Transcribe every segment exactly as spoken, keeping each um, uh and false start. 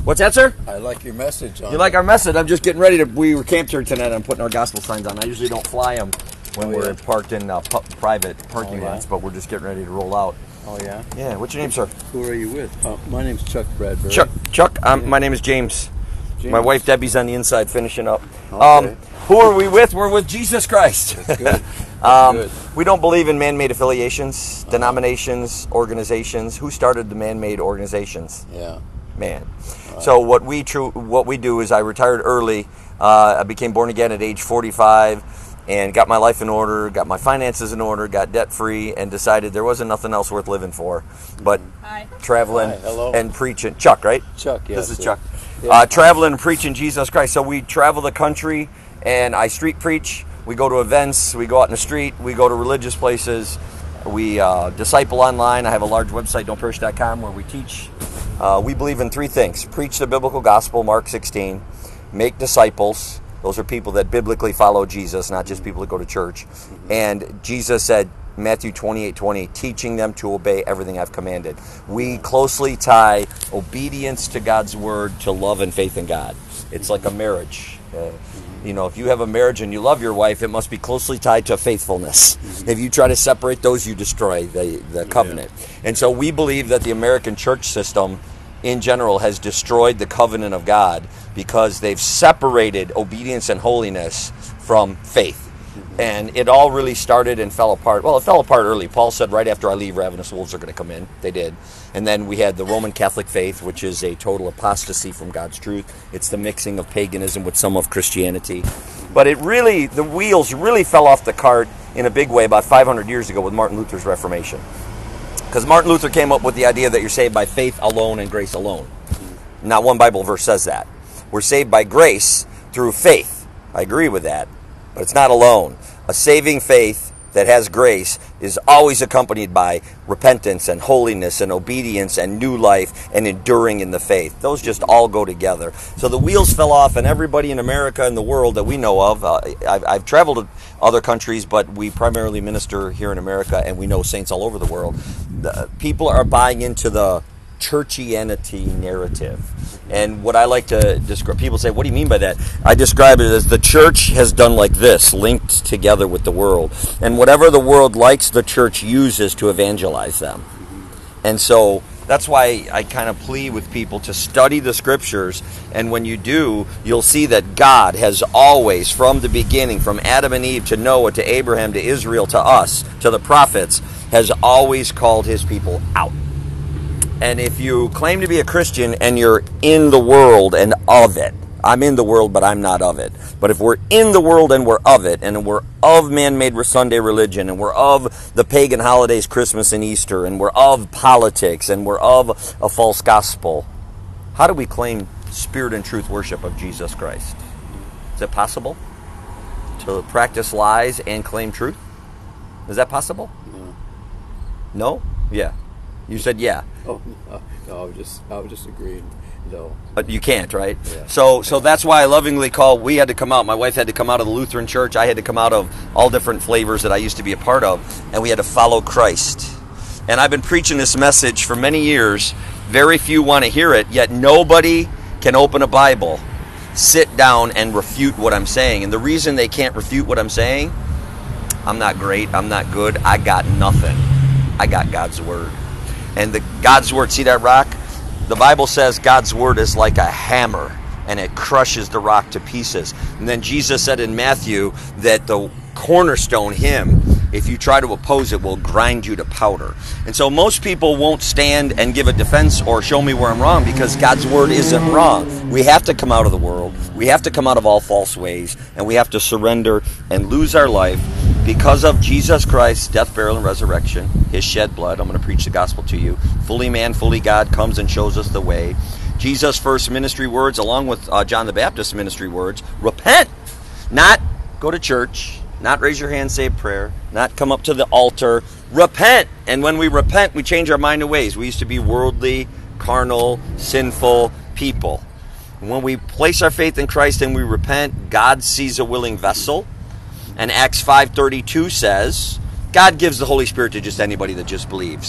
What's that, sir? I like your message. On you like our message? I'm just getting ready to. We were camped here tonight. I'm putting our gospel signs on. I usually don't fly them when oh, we're yeah. parked in uh, pu- private parking oh, yeah. lots, but we're just getting ready to roll out. Oh yeah. Yeah. What's your name, sir? Who are you with? Uh, my name's Chuck Bradbury. Chuck. Chuck. Um, yeah. My name is James. James. My wife Debbie's on the inside finishing up. Okay. Um, who are we with? We're with Jesus Christ. That's good. That's um, good. We don't believe in man-made affiliations, uh-huh. denominations, organizations. Who started the man-made organizations? Yeah. Man. Right. So what we tr- what we do is I retired early. Uh, I became born again at age forty-five and got my life in order, got my finances in order, got debt-free, and decided there wasn't nothing else worth living for but Hi. traveling Hi. Hello. and preaching. Chuck, right? Chuck, yes. This is sir. Chuck. Yeah. Uh, traveling and preaching Jesus Christ. So we travel the country, and I street preach. We go to events. We go out in the street. We go to religious places. We uh, disciple online. I have a large website, don't perish dot com, where we teach. Uh, we believe in three things. Preach the biblical gospel, Mark sixteen. Make disciples. Those are people that biblically follow Jesus, not just people that go to church. And Jesus said, Matthew twenty-eight twenty, teaching them to obey everything I've commanded. We closely tie obedience to God's word to love and faith in God. It's like a marriage. Uh, you know, if you have a marriage and you love your wife, it must be closely tied to faithfulness. Mm-hmm. If you try to separate those, you destroy the, the covenant. Yeah. And so we believe that the American church system in general has destroyed the covenant of God because they've separated obedience and holiness from faith. And it all really started and fell apart. Well, it fell apart early. Paul said, right after I leave, ravenous wolves are going to come in. They did. And then we had the Roman Catholic faith, which is a total apostasy from God's truth. It's the mixing of paganism with some of Christianity. But it really, the wheels really fell off the cart in a big way about five hundred years ago with Martin Luther's Reformation. Because Martin Luther came up with the idea that you're saved by faith alone and grace alone. Not one Bible verse says that. We're saved by grace through faith. I agree with that. But it's not alone. A saving faith that has grace is always accompanied by repentance and holiness and obedience and new life and enduring in the faith. Those just all go together. So the wheels fell off, and everybody in America and the world that we know of, uh, I've, I've traveled to other countries, but we primarily minister here in America, and we know saints all over the world. The, people are buying into the churchianity narrative. And what I like to describe, people say, what do you mean by that? I describe it as the church has done like this, linked together with the world. And whatever the world likes, the church uses to evangelize them. And so that's why I kind of plead with people to study the scriptures. And when you do, you'll see that God has always, from the beginning, from Adam and Eve to Noah to Abraham to Israel to us, to the prophets, has always called his people out. And if you claim to be a Christian and you're in the world and of it, I'm in the world, but I'm not of it. But if we're in the world and we're of it, and we're of man-made Sunday religion, and we're of the pagan holidays, Christmas and Easter, and we're of politics, and we're of a false gospel, how do we claim spirit and truth worship of Jesus Christ? Is it possible to practice lies and claim truth? Is that possible? No. No? Yeah. You said yeah. Oh, no, no, I was just, I was just agreeing. No. But you can't, right? Yeah. So, so that's why I lovingly call. We had to come out. My wife had to come out of the Lutheran Church. I had to come out of all different flavors that I used to be a part of, and we had to follow Christ. And I've been preaching this message for many years. Very few want to hear it, yet nobody can open a Bible, sit down, and refute what I'm saying. And the reason they can't refute what I'm saying, I'm not great. I'm not good. I got nothing. I got God's word. And the God's word, see that rock? The Bible says God's word is like a hammer, and it crushes the rock to pieces. And then Jesus said in Matthew that the cornerstone, him, if you try to oppose it, will grind you to powder. And so most people won't stand and give a defense or show me where I'm wrong, because God's word isn't wrong. We have to come out of the world. We have to come out of all false ways, and we have to surrender and lose our life because of Jesus Christ's death, burial, and resurrection, his shed blood. I'm going to preach the gospel to you. Fully man, fully God comes and shows us the way. Jesus' first ministry words, along with uh, John the Baptist's ministry words, repent. Not go to church, not raise your hand, say a prayer, not come up to the altar. Repent. And when we repent, we change our mind and ways. We used to be worldly, carnal, sinful people. When we place our faith in Christ and we repent, God sees a willing vessel. And Acts five thirty-two says, God gives the Holy Spirit to just anybody that just believes.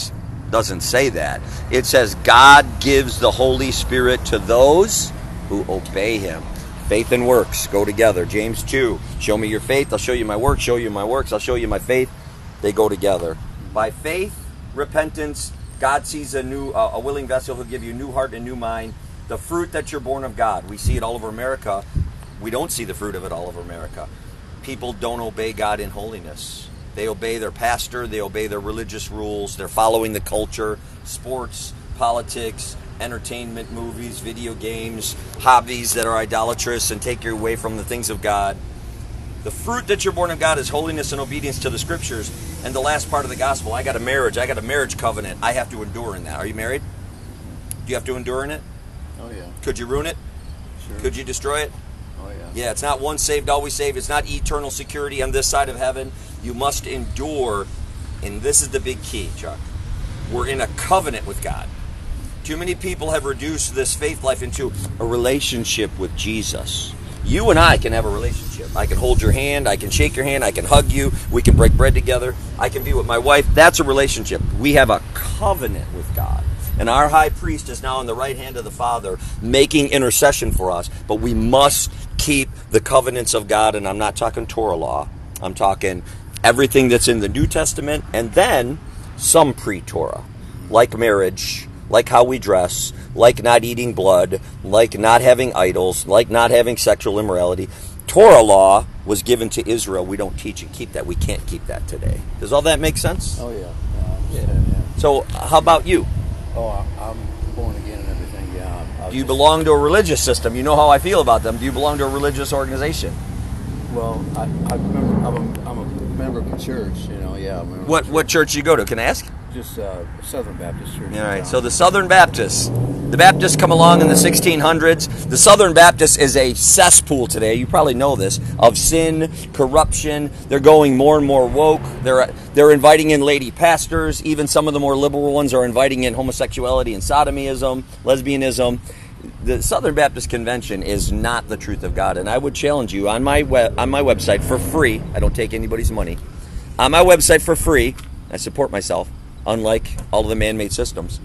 doesn't say that. It says God gives the Holy Spirit to those who obey him. Faith and works go together. James two, show me your faith, I'll show you my works. Show you my works, I'll show you my faith. They go together. By faith, repentance, God sees a new, uh, a willing vessel who'll give you a new heart and a new mind. The fruit that you're born of God. We see it all over America. We don't see the fruit of it all over America. People don't obey God in holiness. They obey their pastor. They obey their religious rules. They're following the culture, sports, politics, entertainment, movies, video games, hobbies that are idolatrous and take you away from the things of God. The fruit that you're born of God is holiness and obedience to the scriptures. And the last part of the gospel, I got a marriage. I got a marriage covenant. I have to endure in that. Are you married? Do you have to endure in it? Oh, yeah. Could you ruin it? Sure. Could you destroy it? Oh, yeah. Yeah, it's not once saved, always saved. It's not eternal security on this side of heaven. You must endure, and this is the big key, Chuck. We're in a covenant with God. Too many people have reduced this faith life into a relationship with Jesus. You and I can have a relationship. I can hold your hand, I can shake your hand, I can hug you, we can break bread together, I can be with my wife. That's a relationship. We have a covenant with God. And our high priest is now on the right hand of the Father making intercession for us. But we must keep the covenants of God, and I'm not talking Torah law. I'm talking everything that's in the New Testament, and then some pre-Torah, like marriage, like how we dress, like not eating blood, like not having idols, like not having sexual immorality. Torah law was given to Israel. We don't teach and keep that. We can't keep that today. Does all that make sense? Oh, yeah. Yeah, I understand, yeah. So how about you? Oh, I- I'm born again and everything, yeah. I- I Do you just- belong to a religious system? You know how I feel about them. Do you belong to a religious organization? Well, I, I remember, I'm a, I'm a member of the church, you know, yeah. I'm a member What of the what church you go to? Can I ask? church. Just uh, Southern Baptist Church. All right, so the Southern Baptists. The Baptists come along in the sixteen hundreds. The Southern Baptist is a cesspool today, you probably know this, of sin, corruption. They're going more and more woke. They're they're inviting in lady pastors. Even some of the more liberal ones are inviting in homosexuality and sodomism, lesbianism. The Southern Baptist Convention is not the truth of God, and I would challenge you on my web, on my website for free. I don't take anybody's money. On my website for free, I support myself, unlike all of the man-made systems.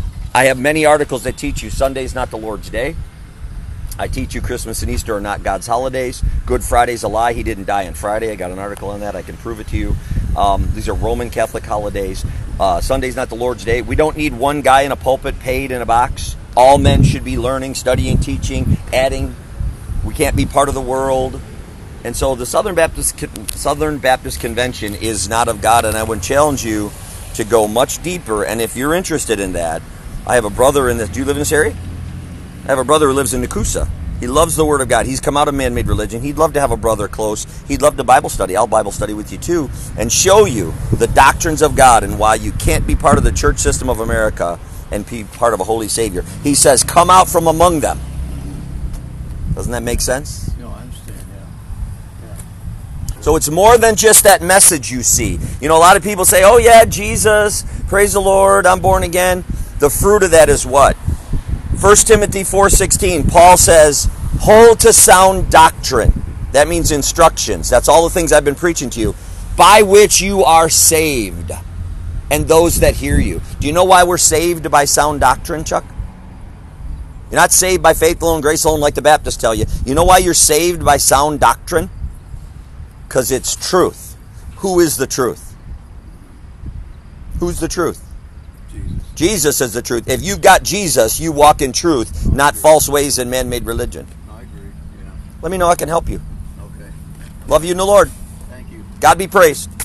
I have many articles that teach you Sunday's not the Lord's Day. I teach you Christmas and Easter are not God's holidays. Good Friday's a lie. He didn't die on Friday. I got an article on that. I can prove it to you. Um, these are Roman Catholic holidays. Uh, Sunday's not the Lord's Day. We don't need one guy in a pulpit paid in a box. All men should be learning, studying, teaching, adding. We can't be part of the world. And so the Southern Baptist Southern Baptist Convention is not of God, and I would challenge you to go much deeper. And if you're interested in that, I have a brother in this. Do you live in this area? I have a brother who lives in Nakusa. He loves the Word of God. He's come out of man-made religion. He'd love to have a brother close. He'd love to Bible study. I'll Bible study with you too and show you the doctrines of God and why you can't be part of the church system of America and be part of a holy Savior. He says, come out from among them. Doesn't that make sense? No, I understand, yeah. yeah. So it's more than just that message you see. You know, a lot of people say, oh yeah, Jesus, praise the Lord, I'm born again. The fruit of that is what? First Timothy four sixteen, Paul says, hold to sound doctrine. That means instructions. That's all the things I've been preaching to you. By which you are saved, and those that hear you. Do you know why we're saved by sound doctrine, Chuck? You're not saved by faith alone, grace alone, like the Baptists tell you. You know why you're saved by sound doctrine? Because it's truth. Who is the truth? Who's the truth? Jesus. Jesus is the truth. If you've got Jesus, you walk in truth, not false ways and man-made religion. I agree, yeah. Let me know I can help you. Okay. Love you in the Lord. Thank you. God be praised.